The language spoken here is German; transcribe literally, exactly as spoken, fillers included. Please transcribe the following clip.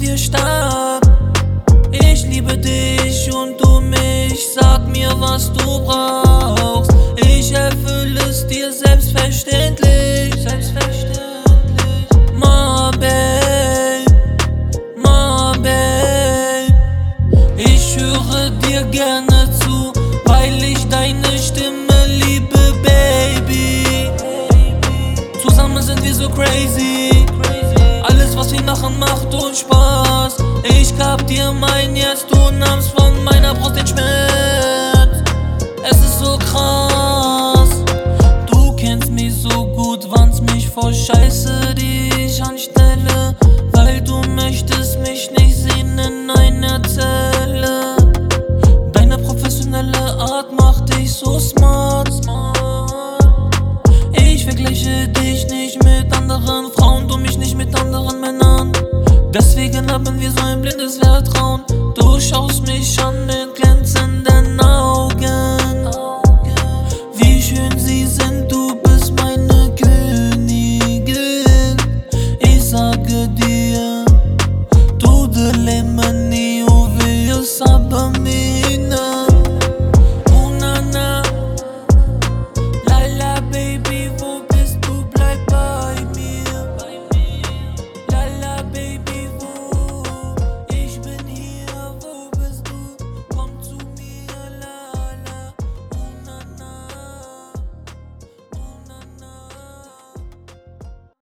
dir stark. Ich liebe dich und du mich, sag mir, was du brauchst. Ich erfülle es dir selbstverständlich, selbstverständlich. My babe, my babe. Ich höre dir gerne zu, weil ich deine Stimme liebe, Baby. Zusammen sind wir so crazy. Alles, was wir machen, macht uns Spaß. Ich gab dir mein Herz, du nahmst von meiner Brust den Schmerz. Es ist so krass. Du kennst mich so gut, wann's mich vor Scheiße, die ich anstelle, weil du möchtest mich nicht sehen in einer Zelle. Deine professionelle Art macht dich so smart. Ich vergleiche dich nicht mit anderen Frauen, du mich nicht mit anderen Männern. Deswegen haben wir so ein blindes Vertrauen. Du schaust mich an,